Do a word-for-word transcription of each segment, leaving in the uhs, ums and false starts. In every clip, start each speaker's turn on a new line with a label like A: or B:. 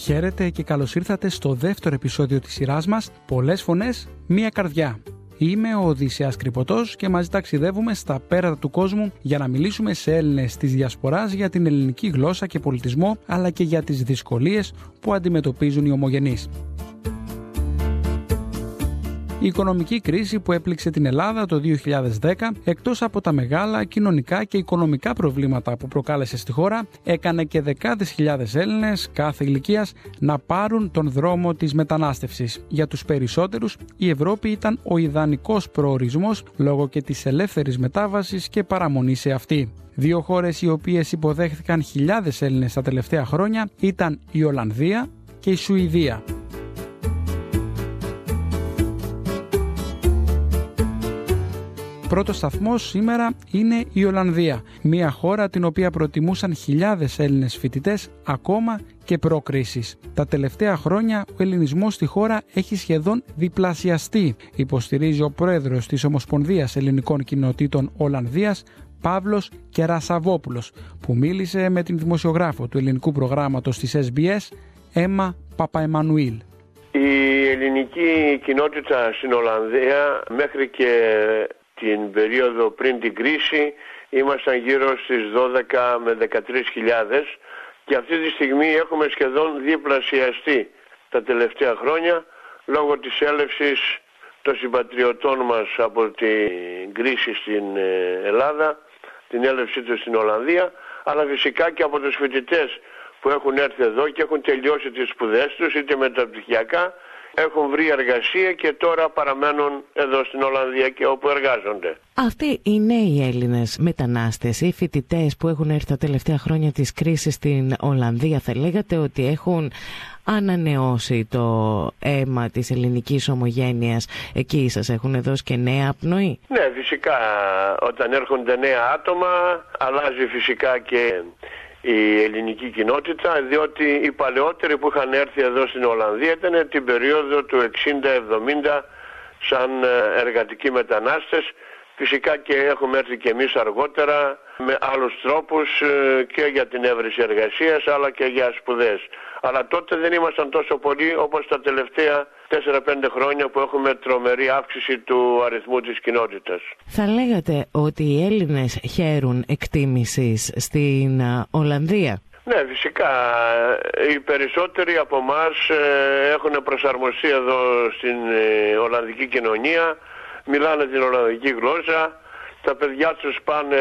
A: Χαίρετε και καλώς ήρθατε στο δεύτερο επεισόδιο της σειράς μας «Πολλές φωνές, μία καρδιά». Είμαι ο Οδυσσέας Κρυποτός και μαζί ταξιδεύουμε στα πέρατα του κόσμου για να μιλήσουμε σε Έλληνες της Διασποράς για την ελληνική γλώσσα και πολιτισμό, αλλά και για τις δυσκολίες που αντιμετωπίζουν οι ομογενείς. Η οικονομική κρίση που έπληξε την Ελλάδα το δύο χιλιάδες δέκα, εκτός από τα μεγάλα κοινωνικά και οικονομικά προβλήματα που προκάλεσε στη χώρα, έκανε και δεκάδες χιλιάδες Έλληνες κάθε ηλικίας να πάρουν τον δρόμο της μετανάστευσης. Για τους περισσότερους, η Ευρώπη ήταν ο ιδανικός προορισμός λόγω και της ελεύθερης μετάβασης και παραμονής σε αυτή. Δύο χώρες οι οποίες υποδέχθηκαν χιλιάδες Έλληνες τα τελευταία χρόνια ήταν η Ολλανδία και η Σουηδία. Πρώτος σταθμός σήμερα είναι η Ολλανδία, μια χώρα την οποία προτιμούσαν χιλιάδες Έλληνες φοιτητές ακόμα και προ-κρίσης. Τα τελευταία χρόνια ο ελληνισμός στη χώρα έχει σχεδόν διπλασιαστεί, υποστηρίζει ο πρόεδρος της Ομοσπονδίας Ελληνικών Κοινοτήτων Ολλανδίας, Παύλος Κερασαβόπουλος, που μίλησε με την δημοσιογράφο του ελληνικού προγράμματος της Ες Μπι Ες, Έμα Παπαεμμανουήλ.
B: Η ελληνική κοινότητα στην Ολλανδία μέχρι και την περίοδο πριν την κρίση ήμασταν γύρω στις δώδεκα με δεκατρείς χιλιάδες και αυτή τη στιγμή έχουμε σχεδόν διπλασιαστεί τα τελευταία χρόνια λόγω της έλευσης των συμπατριωτών μας από την κρίση στην Ελλάδα, την έλευσή τους στην Ολλανδία, αλλά φυσικά και από τους φοιτητές που έχουν έρθει εδώ και έχουν τελειώσει τις σπουδές τους είτε μεταπτυχιακά, έχουν βρει εργασία και τώρα παραμένουν εδώ στην Ολλανδία και όπου εργάζονται.
C: Αυτοί οι νέοι Έλληνες μετανάστες, οι φοιτητές που έχουν έρθει τα τελευταία χρόνια της κρίσης στην Ολλανδία, θα λέγατε ότι έχουν ανανεώσει το αίμα της ελληνικής ομογένειας εκεί? Σας έχουν δώσει και νέα πνοή?
B: Ναι, φυσικά όταν έρχονται νέα άτομα αλλάζει φυσικά και η ελληνική κοινότητα, διότι οι παλαιότεροι που είχαν έρθει εδώ στην Ολλανδία ήταν την περίοδο του εξήντα εβδομήντα σαν εργατικοί μετανάστες. Φυσικά και έχουμε έρθει και εμείς αργότερα με άλλους τρόπους και για την έβρεση εργασίας αλλά και για σπουδές. Αλλά τότε δεν ήμασταν τόσο πολλοί όπως τα τελευταία τέσσερα πέντε χρόνια που έχουμε τρομερή αύξηση του αριθμού της κοινότητας.
C: Θα λέγατε ότι οι Έλληνες χαίρουν εκτίμησης στην Ολλανδία?
B: Ναι, φυσικά. Οι περισσότεροι από εμάς έχουν προσαρμοστεί εδώ στην Ολλανδική κοινωνία, μιλάνε την Ολλανδική γλώσσα, τα παιδιά τους πάνε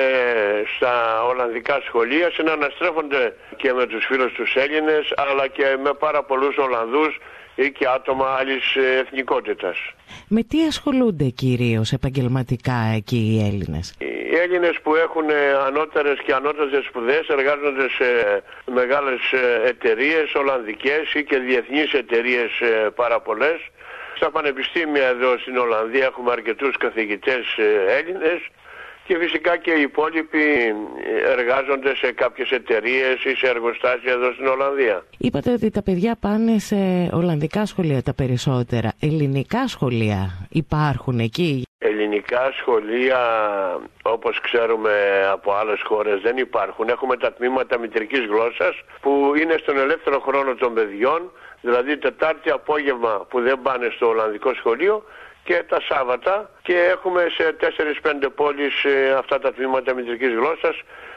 B: στα Ολλανδικά σχολεία, συναναστρέφονται και με τους φίλους τους Έλληνες, αλλά και με πάρα πολλούς Ολλανδούς ή και άτομα άλλης εθνικότητας. Με
C: τι ασχολούνται κυρίως επαγγελματικά εκεί οι Έλληνες?
B: Οι Έλληνες που έχουν ανώτερες και ανώτατες σπουδές εργάζονται σε μεγάλες εταιρείες ολλανδικές ή και διεθνείς εταιρείες πάρα πολλές. Στα πανεπιστήμια εδώ στην Ολλανδία έχουμε αρκετούς καθηγητές Έλληνες και φυσικά και οι υπόλοιποι εργάζονται σε κάποιες εταιρείες ή σε εργοστάσια εδώ στην Ολλανδία.
C: Είπατε ότι τα παιδιά πάνε σε Ολλανδικά σχολεία τα περισσότερα. Ελληνικά σχολεία υπάρχουν εκεί?
B: Ελληνικά σχολεία, όπως ξέρουμε από άλλες χώρες, δεν υπάρχουν. Έχουμε τα τμήματα μητρικής γλώσσας που είναι στον ελεύθερο χρόνο των παιδιών, δηλαδή Τετάρτη απόγευμα που δεν πάνε στο Ολλανδικό σχολείο και τα Σάββατα, και έχουμε σε τέσσερις πέντε πόλεις αυτά τα τμήματα μητρικής γλώσσας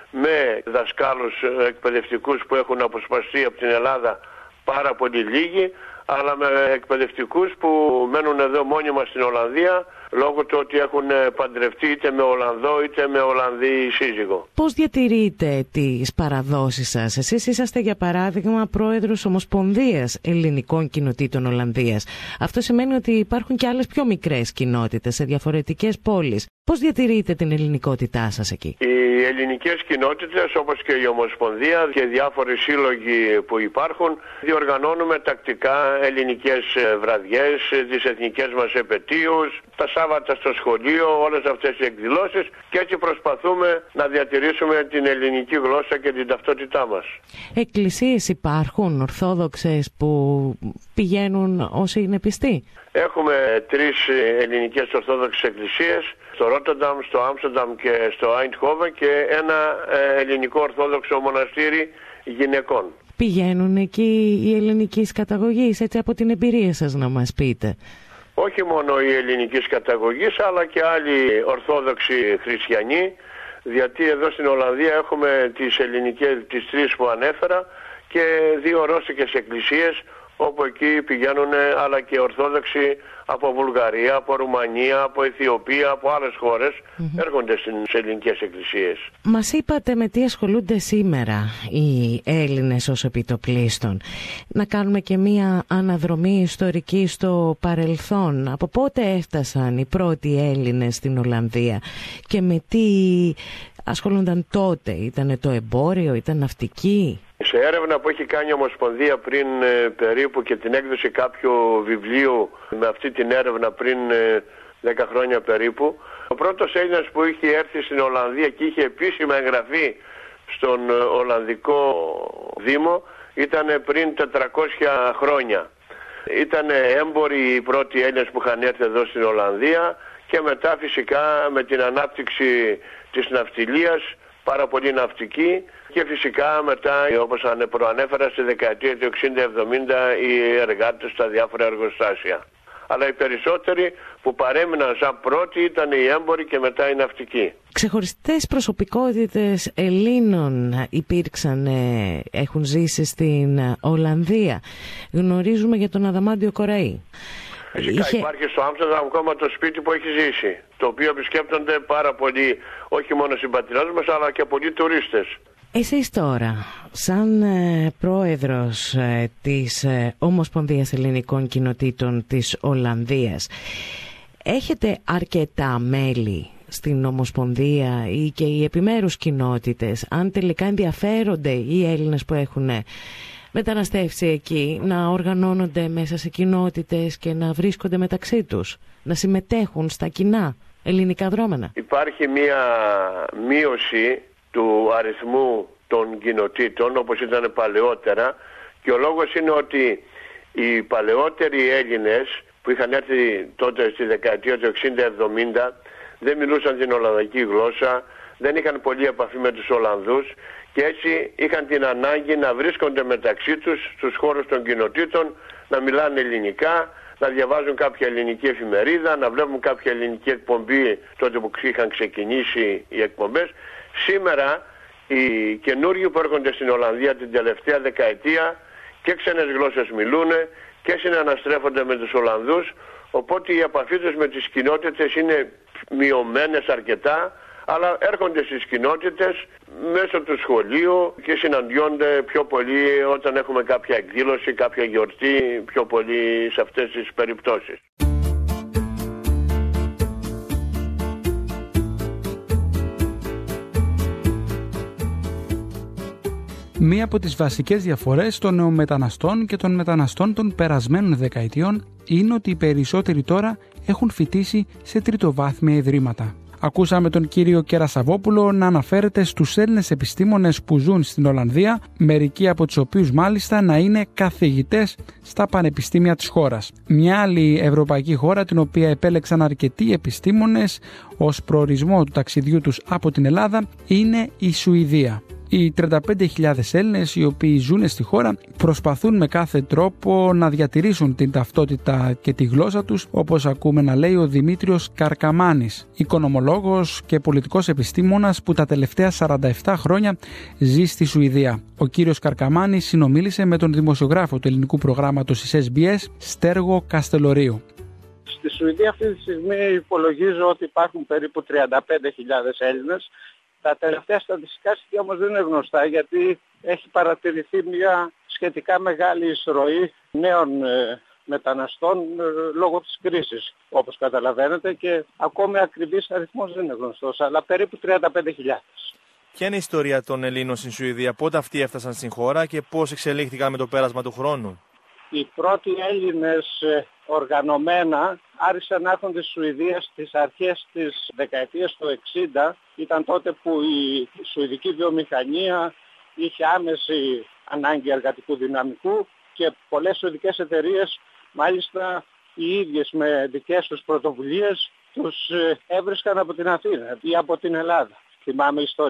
B: με δασκάλους εκπαιδευτικούς που έχουν αποσπαστεί από την Ελλάδα πάρα πολύ λίγοι, αλλά με εκπαιδευτικούς που μένουν εδώ μόνιμα στην Ολλανδία λόγω του ότι έχουν παντρευτεί είτε με Ολλανδό είτε με Ολλανδή σύζυγο.
C: Πώς διατηρείτε τις παραδόσεις σας? Εσείς είσαστε για παράδειγμα πρόεδρος Ομοσπονδίας Ελληνικών Κοινοτήτων Ολλανδίας. Αυτό σημαίνει ότι υπάρχουν και άλλες πιο μικρές κοινότητες σε διαφορετικές πόλεις. Πώς διατηρείτε την ελληνικότητά σας εκεί?
B: Οι ελληνικές κοινότητες, όπως και η Ομοσπονδία και διάφοροι σύλλογοι που υπάρχουν, διοργανώνουμε τακτικά ελληνικές βραδιές, τις εθνικές μας επετείους, τα Σάββατα στο σχολείο, όλες αυτές οι εκδηλώσεις, και έτσι προσπαθούμε να διατηρήσουμε την ελληνική γλώσσα και την ταυτότητά μας.
C: Εκκλησίες υπάρχουν ορθόδοξες που πηγαίνουν όσοι είναι πιστοί?
B: Έχουμε τρεις ελληνικές ορθόδοξες εκκλησίες, στο Ρότερνταμ, στο Άμστερνταμ και στο Άιντχόβεν, και ένα ελληνικό ορθόδοξο μοναστήρι γυναικών.
C: Πηγαίνουν εκεί οι ελληνικής καταγωγής, έτσι από την εμπειρία σας να μας πείτε?
B: Όχι μόνο οι ελληνικής καταγωγής, αλλά και άλλοι ορθόδοξοι χριστιανοί, γιατί εδώ στην Ολλανδία έχουμε τις ελληνικές, τις τρεις που ανέφερα, και δύο ρώσικες εκκλησίες, όπου εκεί πηγαίνουν αλλά και ορθόδοξοι από Βουλγαρία, από Ρουμανία, από Αιθιοπία, από άλλες χώρες, mm-hmm. έρχονται στις ελληνικές εκκλησίες.
C: Μας είπατε με τι ασχολούνται σήμερα οι Έλληνες ως επιτοπλίστων. Να κάνουμε και μία αναδρομή ιστορική στο παρελθόν. Από πότε έφτασαν οι πρώτοι Έλληνες στην Ολλανδία και με τι ασχολούνταν τότε? Ήτανε το εμπόριο, ήταν ναυτική?
B: Σε έρευνα που έχει κάνει η Ομοσπονδία πριν ε, περίπου, και την έκδοση κάποιου βιβλίου με αυτή την έρευνα πριν ε, δέκα χρόνια περίπου, ο πρώτος Έλληνας που είχε έρθει στην Ολλανδία και είχε επίσημα εγγραφεί στον ε, Ολλανδικό Δήμο ήταν πριν τετρακόσια χρόνια. Ήταν έμποροι οι πρώτοι Έλληνες που είχαν έρθει εδώ στην Ολλανδία, και μετά φυσικά με την ανάπτυξη της ναυτιλίας, πάρα πολύ ναυτική, και φυσικά μετά, όπως προανέφερα, στη δεκαετία του εξήντα εβδομήντα οι εργάτες στα διάφορα εργοστάσια. Αλλά οι περισσότεροι που παρέμειναν σαν πρώτοι ήταν οι έμποροι και μετά οι ναυτικοί.
C: Ξεχωριστές προσωπικότητες Ελλήνων υπήρξαν, έχουν ζήσει στην Ολλανδία. Γνωρίζουμε για τον Αδαμάντιο Κοραή.
B: Φυσικά είχε... υπάρχει στο Άμστερνταμ ακόμα το σπίτι που έχει ζήσει, το οποίο επισκέπτονται πάρα πολλοί, όχι μόνο συμπατριώτες μας, αλλά και πολλοί τουρίστες.
C: Εσείς τώρα, σαν ε, πρόεδρος ε, της ε, Ομοσπονδίας Ελληνικών Κοινοτήτων της Ολλανδίας, έχετε αρκετά μέλη στην Ομοσπονδία ή και οι επιμέρους κοινότητες, αν τελικά ενδιαφέρονται οι Έλληνες που έχουν μεταναστεύσει εκεί να οργανώνονται μέσα σε κοινότητες και να βρίσκονται μεταξύ τους, να συμμετέχουν στα κοινά ελληνικά δρόμενα?
B: Υπάρχει μία μείωση του αριθμού των κοινοτήτων όπως ήταν παλαιότερα, και ο λόγος είναι ότι οι παλαιότεροι Έλληνες που είχαν έρθει τότε στη δεκαετία του εξήντα εβδομήντα δεν μιλούσαν την Ολλανδική γλώσσα, δεν είχαν πολλή επαφή με τους Ολλανδούς, και έτσι είχαν την ανάγκη να βρίσκονται μεταξύ τους στους χώρους των κοινοτήτων, να μιλάνε ελληνικά, να διαβάζουν κάποια ελληνική εφημερίδα, να βλέπουν κάποια ελληνική εκπομπή τότε που είχαν ξεκινήσει οι εκπομπές. Σήμερα οι καινούργοι που έρχονται στην Ολλανδία την τελευταία δεκαετία και ξένες γλώσσες μιλούν και συναναστρέφονται με τους Ολλανδούς, οπότε οι επαφή τους με τις κοινότητες είναι μειωμένες αρκετά, αλλά έρχονται στις κοινότητες μέσω του σχολείου και συναντιόνται πιο πολύ όταν έχουμε κάποια εκδήλωση, κάποια γιορτή, πιο πολύ σε αυτές τις περιπτώσεις.
A: Μία από τις βασικές διαφορές των νεομεταναστών και των μεταναστών των περασμένων δεκαετιών είναι ότι οι περισσότεροι τώρα έχουν φοιτήσει σε τριτοβάθμια ιδρύματα. Ακούσαμε τον κύριο Κερασαβόπουλο να αναφέρεται στους Έλληνες επιστήμονες που ζουν στην Ολλανδία, μερικοί από τους οποίους μάλιστα να είναι καθηγητές στα πανεπιστήμια της χώρας. Μια άλλη ευρωπαϊκή χώρα την οποία επέλεξαν αρκετοί επιστήμονες ως προορισμό του ταξιδιού τους από την Ελλάδα είναι η Σουηδία. Οι τριάντα πέντε χιλιάδες Έλληνες οι οποίοι ζουν στη χώρα προσπαθούν με κάθε τρόπο να διατηρήσουν την ταυτότητα και τη γλώσσα τους, όπως ακούμε να λέει ο Δημήτριος Καρκαμάνης, οικονομολόγος και πολιτικός επιστήμονας που τα τελευταία σαράντα επτά χρόνια ζει στη Σουηδία. Ο κύριος Καρκαμάνης συνομίλησε με τον δημοσιογράφο του ελληνικού προγράμματος της ες μπι ες, Στέργο Καστελορίου.
D: Στη Σουηδία αυτή τη στιγμή υπολογίζω ότι υπάρχουν περίπου τριάντα πέντε χιλιάδες Έλληνες. Τα τελευταία στατιστικά στοιχεία όμως δεν είναι γνωστά, γιατί έχει παρατηρηθεί μια σχετικά μεγάλη εισρωή νέων ε, μεταναστών ε, λόγω της κρίσης, όπως καταλαβαίνετε, και ακόμη ακριβής αριθμός δεν είναι γνωστός, αλλά περίπου τριάντα πέντε χιλιάδες.
E: Ποια είναι η ιστορία των Ελλήνων στην Σουηδία, πότε αυτοί έφτασαν στην χώρα και πώς εξελίχθηκαν με το πέρασμα του χρόνου?
D: Οι πρώτοι Έλληνες ε, οργανωμένα άρχισαν να έρχονται στη Σουηδία στις αρχές της δεκαετίας του εξήντα. Ήταν τότε που η σουηδική βιομηχανία είχε άμεση ανάγκη εργατικού δυναμικού και πολλές σουηδικές εταιρείες, μάλιστα οι ίδιες με δικές τους πρωτοβουλίες, τους έβρισκαν από την Αθήνα ή από την Ελλάδα. Θυμάμαι ιστορίες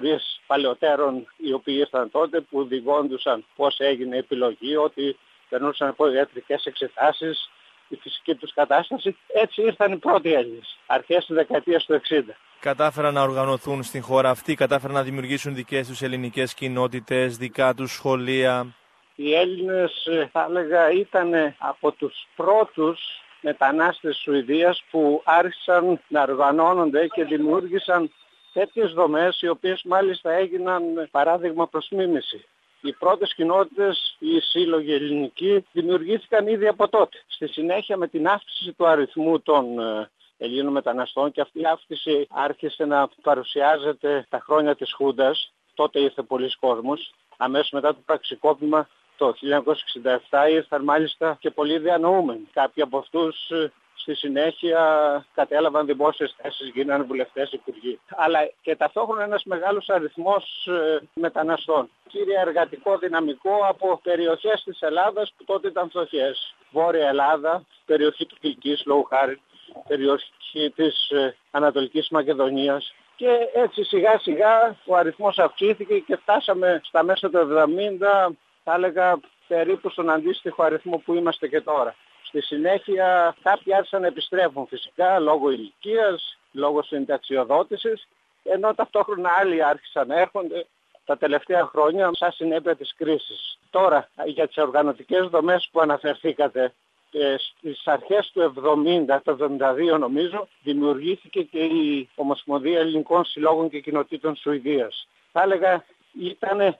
D: παλαιότερων οι οποίοι ήρθαν τότε, που διηγόντουσαν πώς έγινε η επιλογή, ότι περνούσαν από ιατρικές εξετάσεις, η φυσική τους κατάσταση. Έτσι ήρθαν οι πρώτοι Έλληνες, αρχές της δεκαετίας του εξήντα.
E: Κατάφεραν να οργανωθούν στην χώρα αυτή, κατάφεραν να δημιουργήσουν δικές τους ελληνικές κοινότητες, δικά τους σχολεία.
D: Οι Έλληνες, θα έλεγα, ήταν από τους πρώτους μετανάστες της Σουηδίας που άρχισαν να οργανώνονται και δημιούργησαν τέτοιες δομές, οι οποίες μάλιστα έγιναν παράδειγμα προς μίμηση. Οι πρώτες κοινότητες, οι σύλλογοι ελληνικοί, δημιουργήθηκαν ήδη από τότε. Στη συνέχεια, με την αύξηση του αριθμού των Ελλήνων μεταναστών, και αυτή η αύξηση άρχισε να παρουσιάζεται τα χρόνια της Χούντας, τότε ήρθε πολλοί κόσμος, αμέσως μετά το πραξικόπημα το χίλια εννιακόσια εξήντα επτά ήρθαν μάλιστα και πολλοί διανοούμενοι. Κάποιοι από αυτούς στη συνέχεια κατέλαβαν δημόσιες θέσεις, γίνανε βουλευτές, υπουργοί. Αλλά και ταυτόχρονα ένας μεγάλος αριθμός μεταναστών. Κύρια εργατικό δυναμικό από περιοχές της Ελλάδας που τότε ήταν φτωχές. Βόρεια Ελλάδα, περιοχή του Κιλκής, λόγου χάρη, περιοχή της Ανατολικής Μακεδονίας. Και έτσι σιγά σιγά ο αριθμός αυξήθηκε και φτάσαμε στα μέσα του εβδομήντα, θα έλεγα, περίπου στον αντίστοιχο αριθμό που είμαστε και τώρα. Στη συνέχεια κάποιοι άρχισαν να επιστρέφουν φυσικά λόγω ηλικίας, λόγω συνταξιοδότησης, ενώ ταυτόχρονα άλλοι άρχισαν να έρχονται τα τελευταία χρόνια σαν συνέπεια της κρίσης. Τώρα για τις οργανωτικές δομές που αναφερθήκατε, στις αρχές του εβδομήντα, το εβδομήντα δύο νομίζω, δημιουργήθηκε και η Ομοσπονδία Ελληνικών Συλλόγων και Κοινοτήτων Σουηδίας. Θα έλεγα ήταν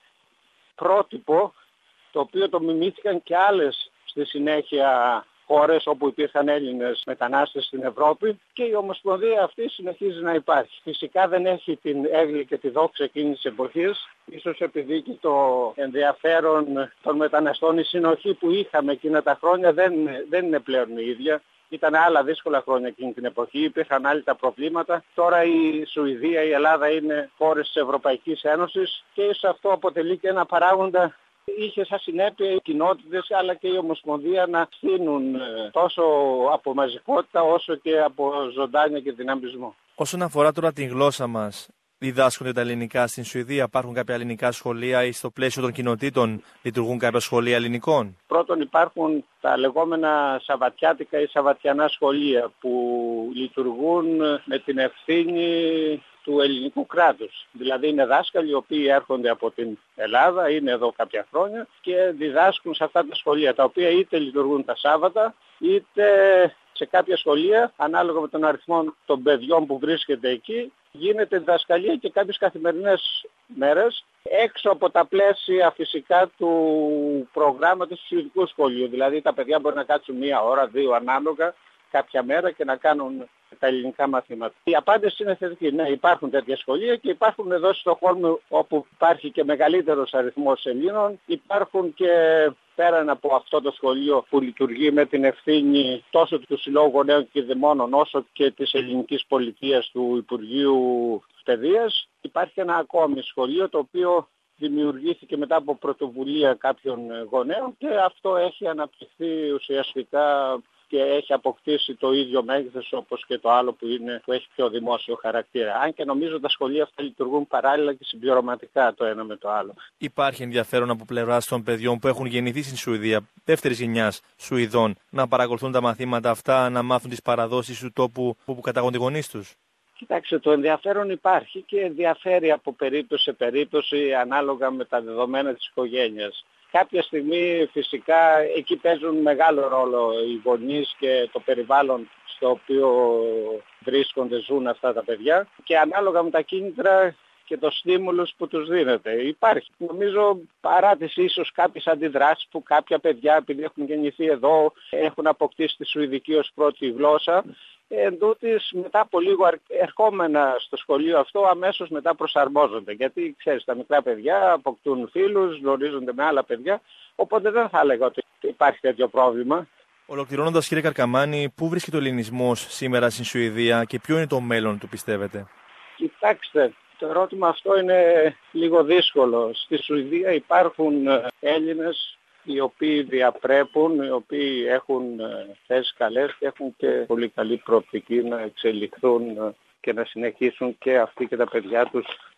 D: πρότυπο το οποίο το μιμήθηκαν και άλλες στη συνέχεια χώρες όπου υπήρχαν Έλληνες μετανάστες στην Ευρώπη, και η Ομοσπονδία αυτή συνεχίζει να υπάρχει. Φυσικά δεν έχει την έγκλη και τη δόξα εκείνης της εποχής, ίσως επειδή και το ενδιαφέρον των μεταναστών, η συνοχή που είχαμε εκείνα τα χρόνια δεν, δεν είναι πλέον η ίδια. Ήταν άλλα δύσκολα χρόνια εκείνη την εποχή, υπήρχαν άλλοι τα προβλήματα. Τώρα η Σουηδία, η Ελλάδα είναι χώρες της Ευρωπαϊκής Ένωσης και ίσως αυτό αποτελεί και ένα παράγοντα. Είχε σαν συνέπεια οι κοινότητες αλλά και η Ομοσπονδία να στείνουν τόσο από μαζικότητα όσο και από ζωντάνια και δυναμισμό.
E: Όσον αφορά τώρα την γλώσσα μας, διδάσκονται τα ελληνικά στην Σουηδία? Υπάρχουν κάποια ελληνικά σχολεία ή στο πλαίσιο των κοινοτήτων λειτουργούν κάποια σχολεία ελληνικών?
D: Πρώτον, υπάρχουν τα λεγόμενα σαββατιάτικα ή σαββατιανά σχολεία που λειτουργούν με την ευθύνη του ελληνικού κράτους. Δηλαδή είναι δάσκαλοι οι οποίοι έρχονται από την Ελλάδα, είναι εδώ κάποια χρόνια και διδάσκουν σε αυτά τα σχολεία, τα οποία είτε λειτουργούν τα Σάββατα, είτε σε κάποια σχολεία, ανάλογα με τον αριθμό των παιδιών που βρίσκεται εκεί, γίνεται διδασκαλία και κάποιες καθημερινές μέρες, έξω από τα πλαίσια φυσικά του προγράμματος του Σουηδικού σχολείου. Δηλαδή τα παιδιά μπορεί να κάτσουν μία ώρα, δύο ανάλογα, κάποια μέρα και να κάνουν τα ελληνικά μαθήματα. Η απάντηση είναι θετική. Ναι, υπάρχουν τέτοια σχολεία και υπάρχουν εδώ στο Στοκχόλμη, όπου υπάρχει και μεγαλύτερος αριθμός Ελλήνων. Υπάρχουν και πέραν από αυτό το σχολείο που λειτουργεί με την ευθύνη τόσο του Συλλόγου Γονέων και Δημόνων όσο και της ελληνικής πολιτείας του Υπουργείου Παιδείας, υπάρχει ένα ακόμη σχολείο το οποίο δημιουργήθηκε μετά από πρωτοβουλία κάποιων γονέων και αυτό έχει αναπτυχθεί ουσιαστικά και έχει αποκτήσει το ίδιο μέγεθος όπως και το άλλο που, είναι, που έχει πιο δημόσιο χαρακτήρα. Αν και νομίζω τα σχολεία αυτά λειτουργούν παράλληλα και συμπληρωματικά το ένα με το άλλο.
E: Υπάρχει ενδιαφέρον από πλευράς των παιδιών που έχουν γεννηθεί στην Σουηδία, δεύτερης γενιάς Σουηδών, να παρακολουθούν τα μαθήματα αυτά, να μάθουν τις παραδόσεις του τόπου που κατάγονται οι γονείς τους?
D: Κοιτάξτε, το ενδιαφέρον υπάρχει και ενδιαφέρει από περίπτωση σε περίπτωση ανάλογα με τα δεδομένα της οικογένειας. Κάποια στιγμή φυσικά εκεί παίζουν μεγάλο ρόλο οι γονείς και το περιβάλλον στο οποίο βρίσκονται, ζουν αυτά τα παιδιά και ανάλογα με τα κίνητρα και το στίμουλος που τους δίνεται. Υπάρχει, νομίζω, παρά τις ίσως κάποιες αντιδράσεις που κάποια παιδιά, επειδή έχουν γεννηθεί εδώ, έχουν αποκτήσει τη Σουηδική ως πρώτη γλώσσα, εν τούτης, μετά από λίγο ερχόμενα στο σχολείο αυτό, αμέσως μετά προσαρμόζονται. Γιατί, ξέρεις, τα μικρά παιδιά αποκτούν φίλους, γνωρίζονται με άλλα παιδιά, οπότε δεν θα έλεγα ότι υπάρχει τέτοιο πρόβλημα.
E: Ολοκληρώνοντας, κύριε Καρκαμάνη, πού βρίσκεται ο ελληνισμός σήμερα στην Σουηδία και ποιο είναι το μέλλον του, πιστεύετε?
D: Κοιτάξτε, το ερώτημα αυτό είναι λίγο δύσκολο. Στη Σουηδία υπάρχουν Έλληνες οι οποίοι διαπρέπουν, οι οποίοι έχουν θέσεις καλές και έχουν και πολύ καλή προοπτική να εξελιχθούν και να συνεχίσουν και αυτοί και τα παιδιά τους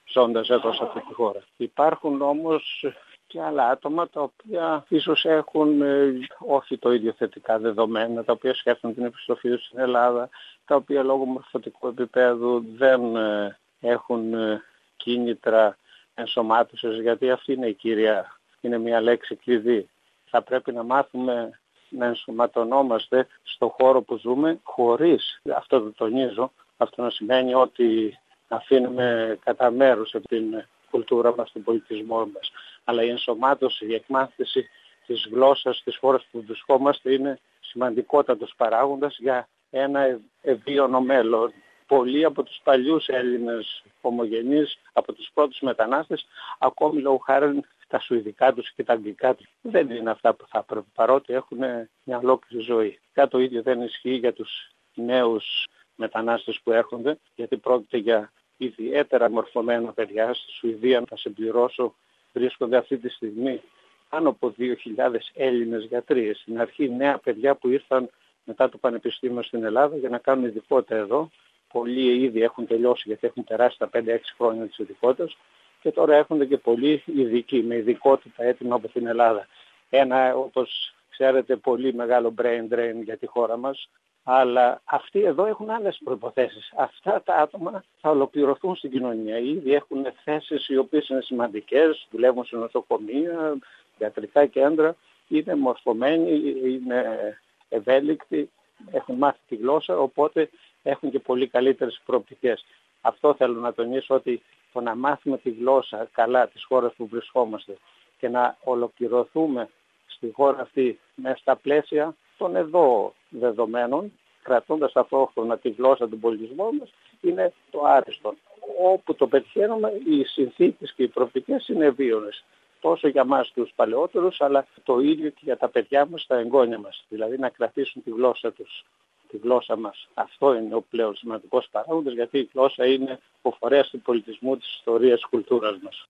D: ζώντας εδώ σε αυτή τη χώρα. Υπάρχουν όμως και άλλα άτομα τα οποία ίσως έχουν ε, όχι το ίδιο θετικά δεδομένα, τα οποία σκέφτονται την επιστροφή τους στην Ελλάδα, τα οποία λόγω μορφωτικού επίπεδου δεν ε, έχουν ε, κίνητρα ενσωμάτωσης, γιατί αυτή είναι η κύρια, είναι μια λέξη κλειδί. Θα πρέπει να μάθουμε να ενσωματωνόμαστε στο χώρο που ζούμε χωρίς, αυτό το τονίζω, αυτό να σημαίνει ότι αφήνουμε κατά μέρος την κουλτούρα μας, τον πολιτισμό μας. Αλλά η ενσωμάτωση, η εκμάθηση της γλώσσας στις χώρες που βρισκόμαστε είναι σημαντικότατος παράγοντας για ένα ευίωνο μέλλον. Πολλοί από τους παλιούς Έλληνες ομογενείς, από τους πρώτους μετανάστες, ακόμη λόγω χάρη τα σουηδικά τους και τα αγγλικά τους, δεν είναι αυτά που θα πρέπει, παρότι έχουν μια ολόκληρη ζωή. Κάτι το ίδιο δεν ισχύει για τους νέους μετανάστες που έρχονται, γιατί πρόκειται για ιδιαίτερα μορφωμένα παιδιά. Στη Σουηδία, θα συμπληρώσω, βρίσκονται αυτή τη στιγμή πάνω από δύο χιλιάδες Έλληνες γιατροί. Στην αρχή νέα παιδιά που ήρθαν μετά το πανεπιστήμιο στην Ελλάδα για να κάνουν ειδικότητα εδώ. Πολλοί ήδη έχουν τελειώσει γιατί έχουν περάσει τα πέντε έξι χρόνια της ειδικότητας και τώρα έρχονται και πολλοί ειδικοί με ειδικότητα έτοιμα από την Ελλάδα. Ένα, όπως ξέρετε, πολύ μεγάλο brain drain για τη χώρα μας. Αλλά αυτοί εδώ έχουν άλλες προϋποθέσεις. Αυτά τα άτομα θα ολοκληρωθούν στην κοινωνία. Ήδη έχουν θέσεις οι οποίες είναι σημαντικές, δουλεύουν σε νοσοκομεία, ιατρικά κέντρα, είναι μορφωμένοι, είναι ευέλικτοι, έχουν μάθει τη γλώσσα, οπότε έχουν και πολύ καλύτερες προοπτικές. Αυτό θέλω να τονίσω, ότι το να μάθουμε τη γλώσσα καλά της χώρας που βρισκόμαστε και να ολοκληρωθούμε στη χώρα αυτή μέσα στα πλαίσια των εδώ δεδομένων, κρατώντας ταυτόχρονα τη γλώσσα, του πολιτισμού μας, είναι το άριστο. Όπου το πετυχαίνουμε, οι συνθήκες και οι προοπτικές είναι ευίωνες. Τόσο για μας τους παλαιότερους, αλλά το ίδιο και για τα παιδιά μας, τα εγγόνια μας. Δηλαδή να κρατήσουν τη γλώσσα τους, τη γλώσσα μας. Αυτό είναι ο πλέον σημαντικός παράγοντας, γιατί η γλώσσα είναι ο φορέας του πολιτισμού, της ιστορίας, της κουλτούρας μας.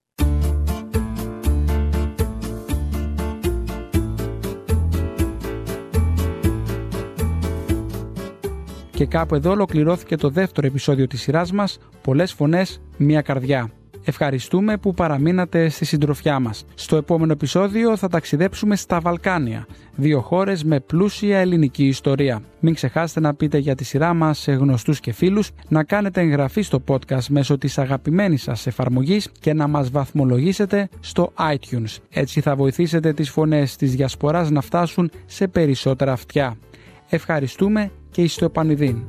A: Και κάπου εδώ ολοκληρώθηκε το δεύτερο επεισόδιο της σειράς μας «Πολλές φωνές, μία καρδιά». Ευχαριστούμε που παραμείνατε στη συντροφιά μας. Στο επόμενο επεισόδιο θα ταξιδέψουμε στα Βαλκάνια, δύο χώρες με πλούσια ελληνική ιστορία. Μην ξεχάσετε να πείτε για τη σειρά μας σε γνωστούς και φίλους, να κάνετε εγγραφή στο podcast μέσω της αγαπημένης σας εφαρμογής και να μας βαθμολογήσετε στο iTunes. Έτσι θα βοηθήσετε τις φωνές της διασποράς να φτάσουν σε περισσότερα αυτιά. Ευχαριστούμε και εις το επανειδήν.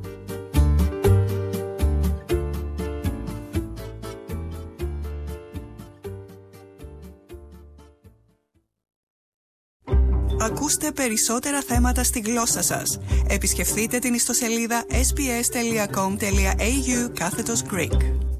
F: Ακούστε περισσότερα θέματα στη γλώσσα σας. Επισκεφτείτε την ιστοσελίδα ες μπι ες τελεία κομ τελεία έι γιου κάθετος Greek.